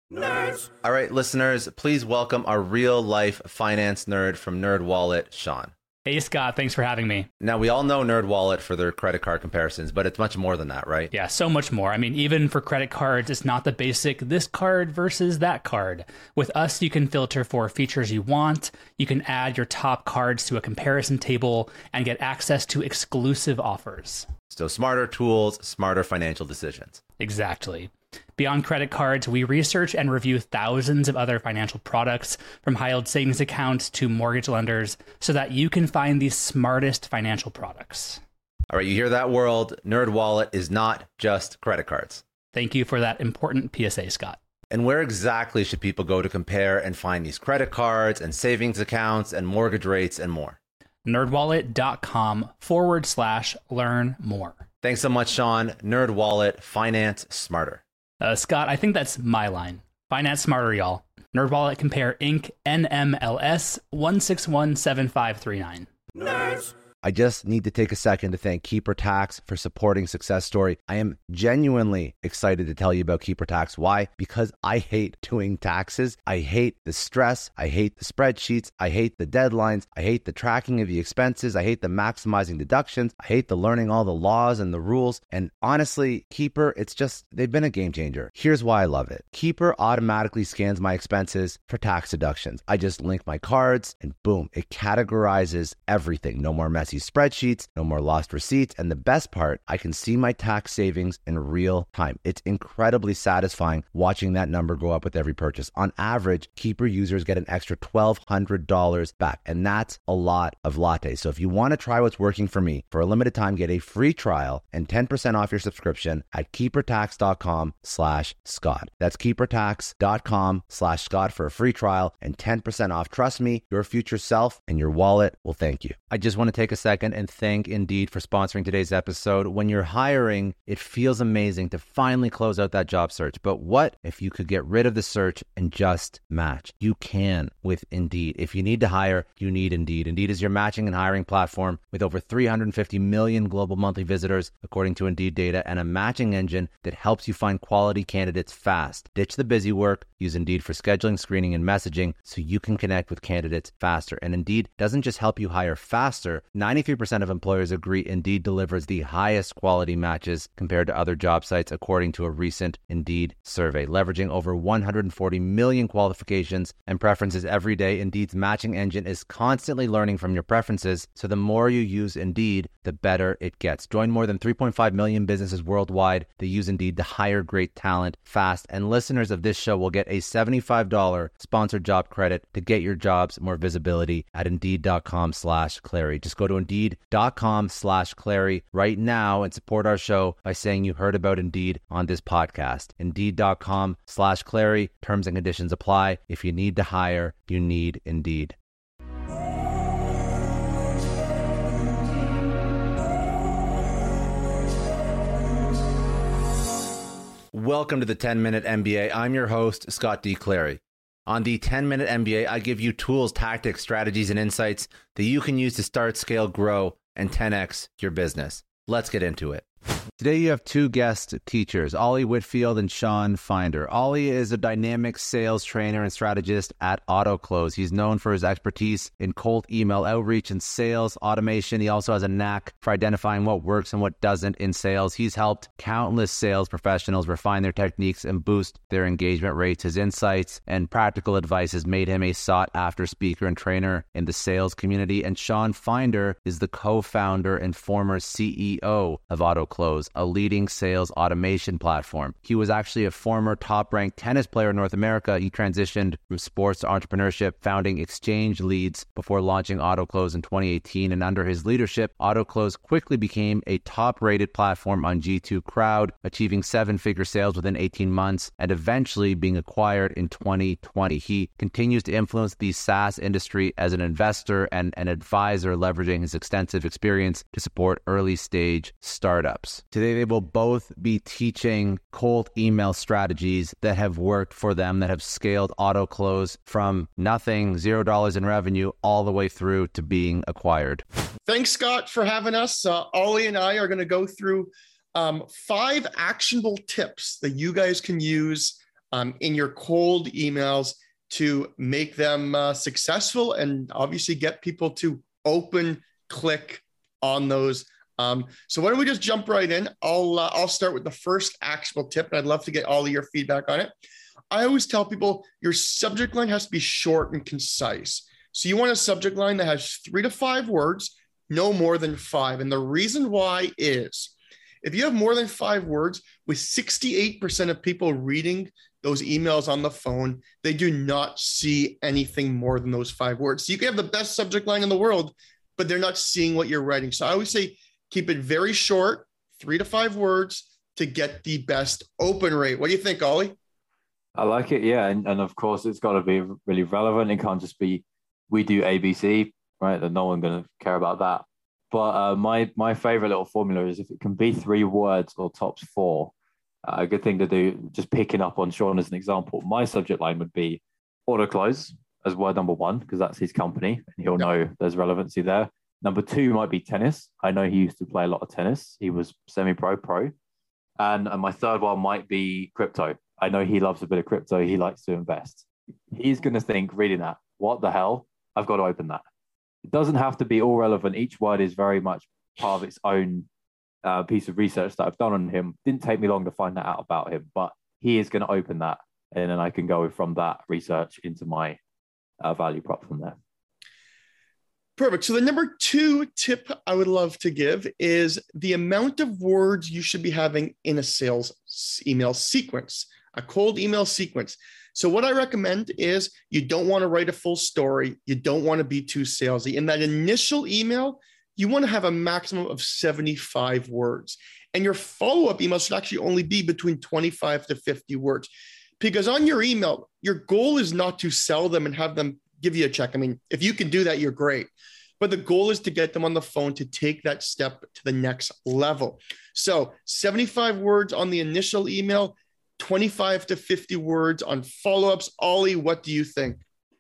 Nerds. All right, listeners, please welcome our real-life finance nerd from NerdWallet, Sean. Hey, Scott. Thanks for having me. Now, we all know NerdWallet for their credit card comparisons, but it's much more than that, right? Yeah, so much more. I mean, even for credit cards, it's not the basic this card versus that card. With us, you can filter for features you want. You can add your top cards to a comparison table and get access to exclusive offers. So smarter tools, smarter financial decisions. Exactly. Beyond credit cards, we research and review thousands of other financial products, from high-yield savings accounts to mortgage lenders, so that you can find the smartest financial products. All right, you hear that, world? NerdWallet is not just credit cards. Thank you for that important PSA, Scott. And where exactly should people go to compare and find these credit cards and savings accounts and mortgage rates and more? nerdwallet.com/learn more. Thanks so much, Sean. NerdWallet, finance smarter. Scott, I think that's my line. Finance smarter, y'all. NerdWallet Compare Inc. NMLS 1617539. Nerds. I just need to take a second to thank Keeper Tax for supporting Success Story. I am genuinely excited to tell you about Keeper Tax. Why? Because I hate doing taxes. I hate the stress. I hate the spreadsheets. I hate the deadlines. I hate the tracking of the expenses. I hate the maximizing deductions. I hate the learning all the laws and the rules. And honestly, Keeper, they've been a game changer. Here's why I love it. Keeper automatically scans my expenses for tax deductions. I just link my cards and boom, it categorizes everything. No more messy spreadsheets, no more lost receipts, and the best part, I can see my tax savings in real time. It's incredibly satisfying watching that number go up with every purchase. On average, Keeper users get an extra $1,200 back, and that's a lot of lattes. So if you want to try what's working for me, for a limited time, get a free trial and 10% off your subscription at keepertax.com/Scott. That's keepertax.com/Scott for a free trial and 10% off. Trust me, your future self and your wallet will thank you. I just want to take a second and thank Indeed for sponsoring today's episode. When you're hiring, it feels amazing to finally close out that job search. But what if you could get rid of the search and just match? You can with Indeed. If you need to hire, you need Indeed. Indeed is your matching and hiring platform with over 350 million global monthly visitors, according to Indeed data, and a matching engine that helps you find quality candidates fast. Ditch the busy work. Use Indeed for scheduling, screening, and messaging so you can connect with candidates faster. And Indeed doesn't just help you hire faster. 93% of employers agree Indeed delivers the highest quality matches compared to other job sites, according to a recent Indeed survey. Leveraging over 140 million qualifications and preferences every day, Indeed's matching engine is constantly learning from your preferences, so the more you use Indeed, the better it gets. Join more than 3.5 million businesses worldwide that use Indeed to hire great talent fast, and listeners of this show will get a $75 sponsored job credit to get your jobs more visibility at Indeed.com/Clary. Just go to Indeed.com/Clary right now and support our show by saying you heard about Indeed on this podcast. Indeed.com/Clary. Terms and conditions apply. If you need to hire, you need Indeed. Welcome to the 10-Minute MBA. I'm your host, Scott D. Clary. On the 10-Minute MBA, I give you tools, tactics, strategies, and insights that you can use to start, scale, grow, and 10x your business. Let's get into it. Today you have two guest teachers, Ollie Whitfield and Sean Finder. Ollie is a dynamic sales trainer and strategist at AutoClose. He's known for his expertise in cold email outreach and sales automation. He also has a knack for identifying what works and what doesn't in sales. He's helped countless sales professionals refine their techniques and boost their engagement rates. His insights and practical advice has made him a sought-after speaker and trainer in the sales community. And Sean Finder is the co-founder and former CEO of AutoClose, a leading sales automation platform. He was actually a former top-ranked tennis player in North America. He transitioned from sports to entrepreneurship, founding Exchange Leads before launching AutoClose in 2018. And under his leadership, AutoClose quickly became a top-rated platform on G2 Crowd, achieving seven-figure sales within 18 months and eventually being acquired in 2020. He continues to influence the SaaS industry as an investor and an advisor, leveraging his extensive experience to support early-stage startups. Today, they will both be teaching cold email strategies that have worked for them, that have scaled AutoClose from nothing, $0 in revenue, all the way through to being acquired. Thanks, Scott, for having us. Ollie and I are going to go through 5 actionable tips that you guys can use in your cold emails to make them successful and obviously get people to click on those. So why don't we just jump right in? I'll start with the first actionable tip, and I'd love to get all of your feedback on it. I always tell people your subject line has to be short and concise. So you want a subject line that has 3 to 5 words, no more than 5. And the reason why is if you have more than 5 words, with 68% of people reading those emails on the phone, they do not see anything more than those 5 words. So you can have the best subject line in the world, but they're not seeing what you're writing. So I always say, keep it very short, 3 to 5 words to get the best open rate. What do you think, Ollie? I like it, yeah. And of course, it's got to be really relevant. It can't just be, we do ABC, right? That no one's going to care about that. But my favorite little formula is if it can be 3 words or tops 4, a good thing to do, just picking up on Sean as an example, my subject line would be auto close as word number 1, because that's his company and he'll know there's relevancy there. Number 2 might be tennis. I know he used to play a lot of tennis. He was semi-pro. And my third one might be crypto. I know he loves a bit of crypto. He likes to invest. He's going to think, reading that, what the hell? I've got to open that. It doesn't have to be all relevant. Each word is very much part of its own piece of research that I've done on him. Didn't take me long to find that out about him, but he is going to open that. And then I can go from that research into my value prop from there. Perfect. So the number 2 tip I would love to give is the amount of words you should be having in a sales email sequence, a cold email sequence. So what I recommend is you don't want to write a full story. You don't want to be too salesy. In that initial email, you want to have a maximum of 75 words. And your follow-up email should actually only be between 25 to 50 words. Because on your email, your goal is not to sell them and have them give you a check. I mean, if you can do that, you're great. But the goal is to get them on the phone to take that step to the next level. So 75 words on the initial email, 25 to 50 words on follow-ups. Ollie, what do you think?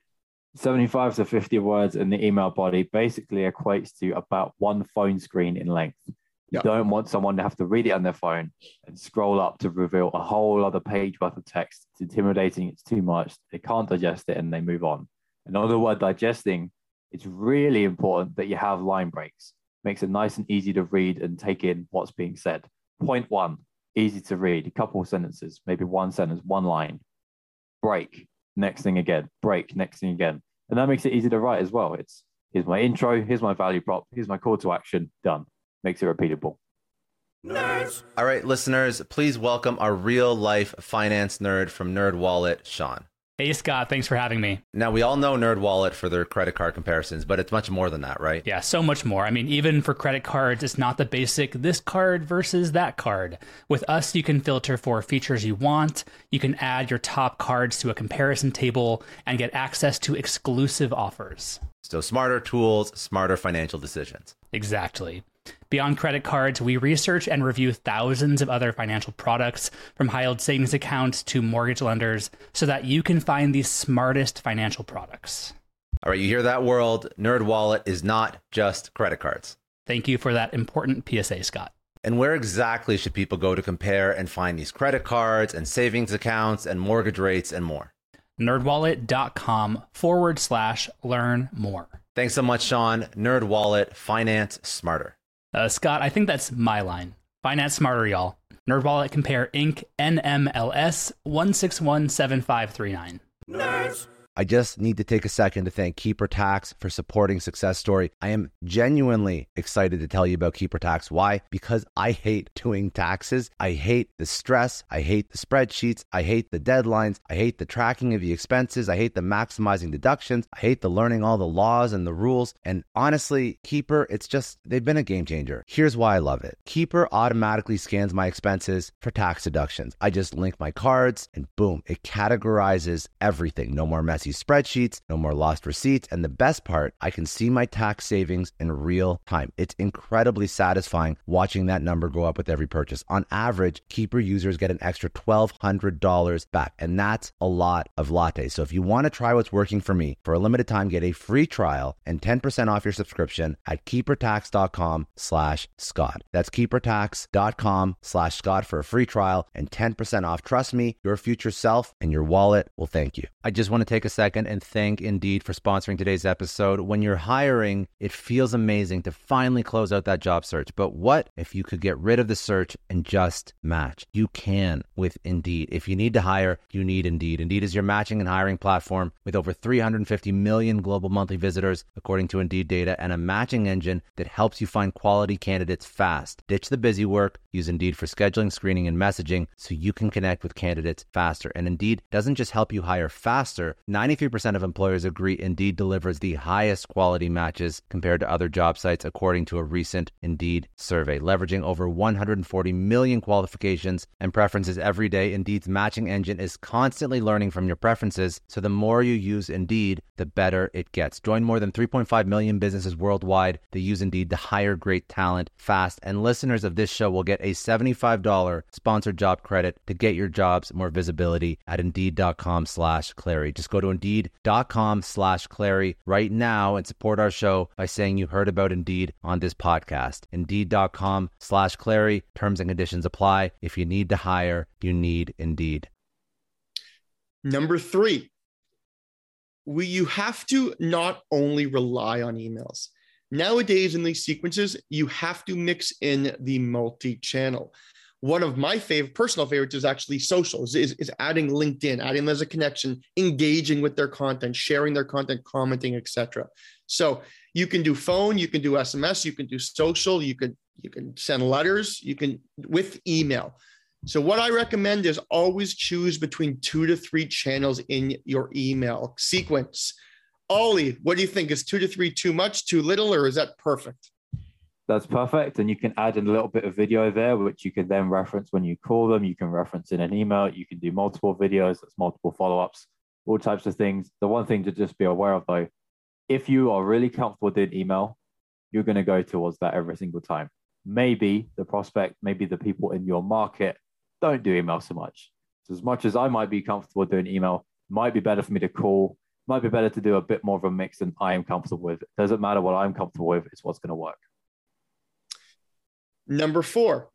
75 to 50 words in the email body basically equates to about 1 phone screen in length. You don't want someone to have to read it on their phone and scroll up to reveal a whole other page worth of text. It's intimidating. It's too much. They can't digest it and they move on. And on the word digesting, it's really important that you have line breaks. Makes it nice and easy to read and take in what's being said. Point 1, easy to read. A couple of sentences, maybe 1 sentence, 1 line. Break, next thing again. Break, next thing again. And that makes it easy to write as well. It's here's my intro, here's my value prop, here's my call to action, done. Makes it repeatable. Nerds. All right, listeners, please welcome our real life finance nerd from NerdWallet, Sean. Hey, Scott, thanks for having me. Now, we all know NerdWallet for their credit card comparisons, but it's much more than that, right? Yeah, so much more. I mean, even for credit cards, it's not the basic this card versus that card. With us, you can filter for features you want. You can add your top cards to a comparison table and get access to exclusive offers. So smarter tools, smarter financial decisions. Exactly. Beyond credit cards, we research and review thousands of other financial products, from high-yield savings accounts to mortgage lenders, so that you can find the smartest financial products. All right, you hear that, world? NerdWallet is not just credit cards. Thank you for that important PSA, Scott. And where exactly should people go to compare and find these credit cards and savings accounts and mortgage rates and more? nerdwallet.com/learn more. Thanks so much, Sean. NerdWallet, finance smarter. Scott, I think that's my line. Finance smarter, y'all. NerdWallet Compare Inc. NMLS 1617539. Nerds. I just need to take a second to thank Keeper Tax for supporting Success Story. I am genuinely excited to tell you about Keeper Tax. Why? Because I hate doing taxes. I hate the stress. I hate the spreadsheets. I hate the deadlines. I hate the tracking of the expenses. I hate the maximizing deductions. I hate the learning all the laws and the rules. And honestly, Keeper, they've been a game changer. Here's why I love it. Keeper automatically scans my expenses for tax deductions. I just link my cards and boom, it categorizes everything. No more messy messy spreadsheets, no more lost receipts, and the best part, I can see my tax savings in real time. It's incredibly satisfying watching that number go up with every purchase. On average, Keeper users get an extra $1,200 back, and that's a lot of lattes. So if you want to try what's working for me, for a limited time, get a free trial and 10% off your subscription at keepertax.com/Scott. That's keepertax.com/Scott for a free trial and 10% off. Trust me, your future self and your wallet will thank you. I just want to take a second and thank Indeed for sponsoring today's episode. When you're hiring, it feels amazing to finally close out that job search. But what if you could get rid of the search and just match? You can with Indeed. If you need to hire, you need Indeed. Indeed is your matching and hiring platform with over 350 million global monthly visitors, according to Indeed data, and a matching engine that helps you find quality candidates fast. Ditch the busy work. Use Indeed for scheduling, screening, and messaging so you can connect with candidates faster. And Indeed doesn't just help you hire faster. 93% of employers agree Indeed delivers the highest quality matches compared to other job sites, according to a recent Indeed survey. Leveraging over 140 million qualifications and preferences every day, Indeed's matching engine is constantly learning from your preferences, so the more you use Indeed, the better it gets. Join more than 3.5 million businesses worldwide that use Indeed to hire great talent fast, and listeners of this show will get a $75 sponsored job credit to get your jobs more visibility at Indeed.com/Clary. Just go to Indeed.com/Clary right now and support our show by saying you heard about Indeed on this podcast. Indeed.com/Clary. Terms and conditions apply. If you need to hire, you need Indeed. Number 3, you have to not only rely on emails. Nowadays in these sequences, you have to mix in the multi-channel. One of my personal favorites is actually social, is adding LinkedIn, adding them as a connection, engaging with their content, sharing their content, commenting, etc. So you can do phone, you can do SMS, you can do social, you can send letters, you can with email. So what I recommend is always choose between 2 to 3 channels in your email sequence. Ollie, what do you think? Is 2 to 3 too much, too little, or is that perfect? That's perfect. And you can add in a little bit of video there, which you can then reference when you call them. You can reference in an email. You can do multiple videos. That's multiple follow-ups, all types of things. The one thing to just be aware of, though, if you are really comfortable doing email, you're going to go towards that every single time. Maybe the prospect, maybe the people in your market don't do email so much. So as much as I might be comfortable doing email, might be better for me to call, might be better to do a bit more of a mix than I am comfortable with. It doesn't matter what I'm comfortable with, it's what's going to work. Number 4,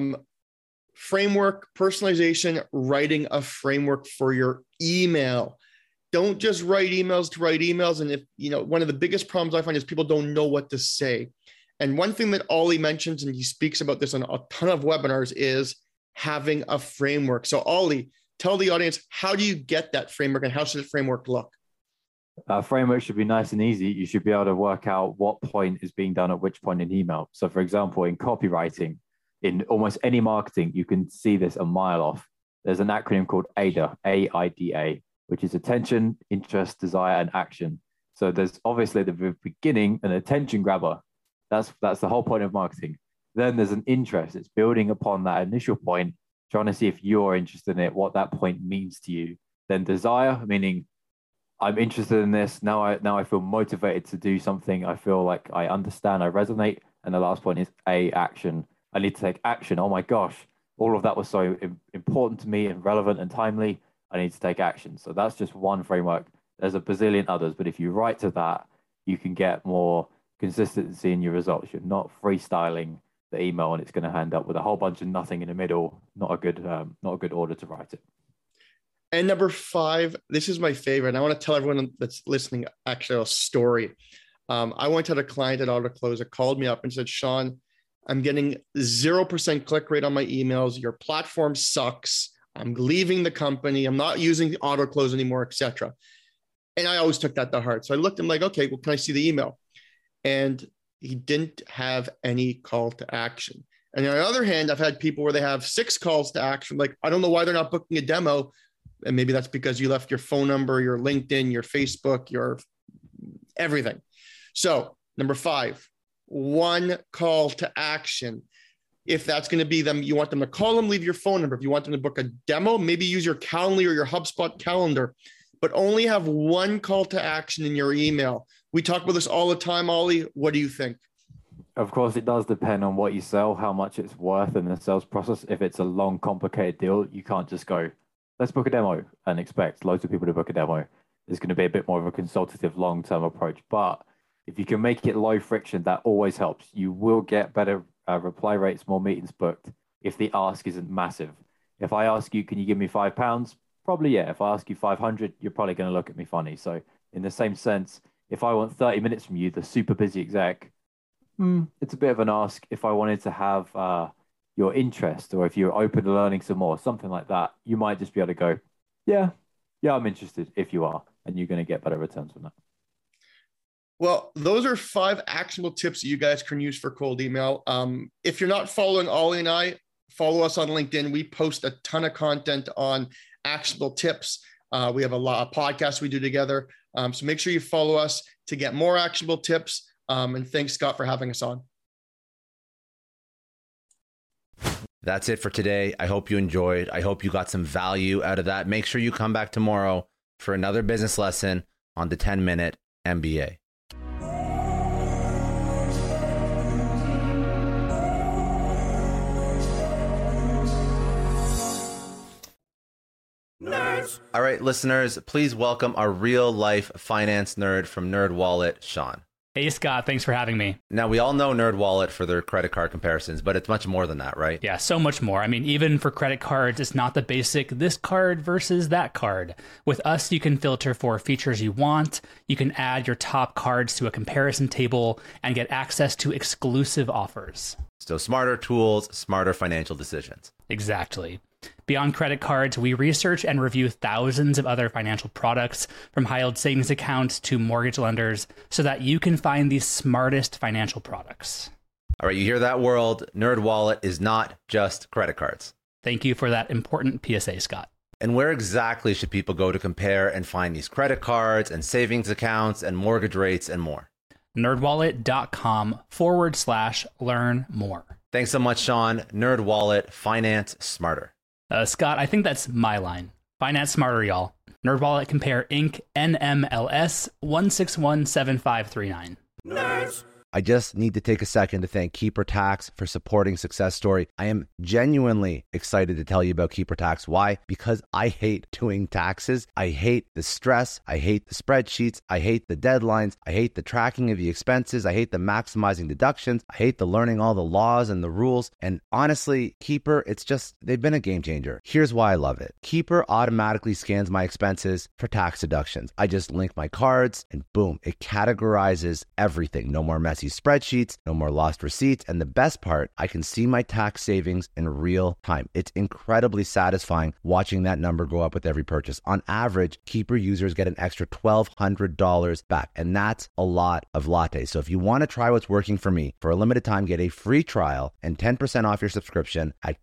framework, personalization, writing a framework for your email. Don't just write emails to write emails. And if, one of the biggest problems I find is people don't know what to say. And one thing that Ollie mentions, and he speaks about this on a ton of webinars, is having a framework. So Ollie, tell the audience, how do you get that framework and how should the framework look? Framework should be nice and easy. You should be able to work out what point is being done at which point in email. So for example, in copywriting, in almost any marketing, you can see this a mile off. There's an acronym called AIDA, AIDA, which is attention, interest, desire, and action. So there's obviously at the beginning an attention grabber. That's the whole point of marketing. Then there's an interest. It's building upon that initial point, trying to see if you're interested in it, what that point means to you. Then desire, meaning I'm interested in this. Now I feel motivated to do something. I feel like I understand, I resonate. And the last point is action. I need to take action. Oh my gosh, all of that was so important to me and relevant and timely. I need to take action. So that's just one framework. There's a bazillion others, but if you write to that, you can get more consistency in your results. You're not freestyling the email and it's going to end up with a whole bunch of nothing in the middle. Not a good order to write it. And number 5, this is my favorite. And I want to tell everyone that's listening actually a story. I once had a client at AutoClose that called me up and said, Sean, I'm getting 0% click rate on my emails. Your platform sucks. I'm leaving the company. I'm not using the AutoClose anymore, etc. And I always took that to heart. So I looked at him like, okay, well, can I see the email? And he didn't have any call to action. And on the other hand, I've had people where they have 6 calls to action. Like, I don't know why they're not booking a demo. And maybe that's because you left your phone number, your LinkedIn, your Facebook, your everything. So number 5, 1 call to action. If that's going to be them, you want them to call them, leave your phone number. If you want them to book a demo, maybe use your Calendly or your HubSpot calendar. but only have one call to action in your email. We talk about this all the time, Ollie. What do you think? Of course, it does depend on what you sell, how much it's worth in the sales process. If it's a long, complicated deal, you can't just go, let's book a demo and expect loads of people to book a demo. There's going to be a bit more of a consultative, long-term approach. But if you can make it low friction, that always helps. You will get better reply rates, more meetings booked if the ask isn't massive. If I ask you, can you give me £5? Probably, yeah. If I ask you 500, you're probably going to look at me funny. So in the same sense, if I want 30 minutes from you, the super busy exec, it's a bit of an ask. If I wanted to have your interest, or if you're open to learning some more, something like that, you might just be able to go, yeah, I'm interested, if you are, and you're going to get better returns from that. Well, those are 5 actionable tips that you guys can use for cold email. If you're not following Ollie and I, follow us on LinkedIn. We post a ton of content on actionable tips. We have a lot of podcasts we do together. So make sure you follow us to get more actionable tips. And thanks, Scott, for having us on. That's it for today. I hope you enjoyed. I hope you got some value out of that. Make sure you come back tomorrow for another business lesson on the 10-Minute MBA. Nerds. All right, listeners, please welcome our real-life finance nerd from NerdWallet, Sean. Hey, Scott, thanks for having me. Now, we all know NerdWallet for their credit card comparisons, but it's much more than that, right? Yeah, so much more. I mean, even for credit cards, it's not the basic this card versus that card. With us, you can filter for features you want. You can add your top cards to a comparison table and get access to exclusive offers. So smarter tools, smarter financial decisions. Exactly. Beyond credit cards, we research and review thousands of other financial products, from high-yield savings accounts to mortgage lenders, so that you can find the smartest financial products. All right, you hear that, world? NerdWallet is not just credit cards. Thank you for that important PSA, Scott. And where exactly should people go to compare and find these credit cards and savings accounts and mortgage rates and more? nerdwallet.com/learn more. Thanks so much, Sean. NerdWallet, finance smarter. Scott, I think that's my line. Finance smarter, y'all. NerdWallet Compare Inc. NMLS 1617539. Nerds. I just need to take a second to thank Keeper Tax for supporting Success Story. I am genuinely excited to tell you about Keeper Tax. Why? Because I hate doing taxes. I hate the stress. I hate the spreadsheets. I hate the deadlines. I hate the tracking of the expenses. I hate the maximizing deductions. I hate the learning all the laws and the rules. And honestly, Keeper, they've been a game changer. Here's why I love it. Keeper automatically scans my expenses for tax deductions. I just link my cards and boom, it categorizes everything. No more messy spreadsheets, no more lost receipts, and the best part, I can see my tax savings in real time. It's incredibly satisfying watching that number go up with every purchase. On average, Keeper users get an extra $1,200 back, and that's a lot of lattes. So if you want to try what's working for me, for a limited time, get a free trial and 10% off your subscription at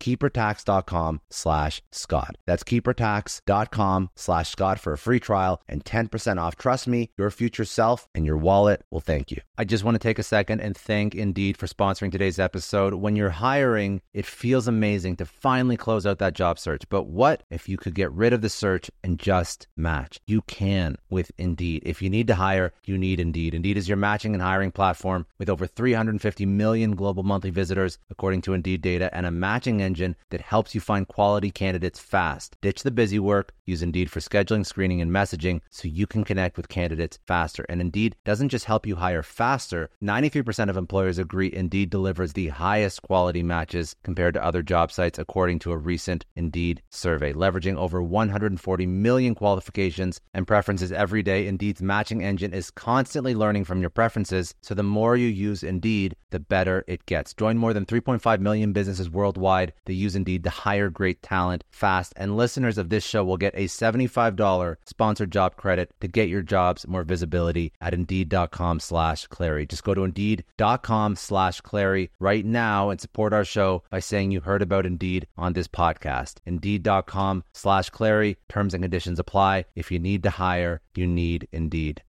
keepertax.com/Scott. That's keepertax.com/Scott for a free trial and 10% off. Trust me, your future self and your wallet will thank you. I just want to take a second and thank Indeed for sponsoring today's episode. When you're hiring, it feels amazing to finally close out that job search. But what if you could get rid of the search and just match? You can with Indeed. If you need to hire, you need Indeed. Indeed is your matching and hiring platform with over 350 million global monthly visitors, according to Indeed data, and a matching engine that helps you find quality candidates fast. Ditch the busy work. Use Indeed for scheduling, screening, and messaging so you can connect with candidates faster. And Indeed doesn't just help you hire faster. 93% of employers agree Indeed delivers the highest quality matches compared to other job sites, according to a recent Indeed survey. Leveraging over 140 million qualifications and preferences every day, Indeed's matching engine is constantly learning from your preferences, so the more you use Indeed, the better it gets. Join more than 3.5 million businesses worldwide that use Indeed to hire great talent fast, and listeners of this show will get a $75 sponsored job credit to get your jobs more visibility at Indeed.com/Clary. Just go to Indeed.com/Clary right now and support our show by saying you heard about Indeed on this podcast. Indeed.com/Clary. Terms and conditions apply. If you need to hire, you need Indeed.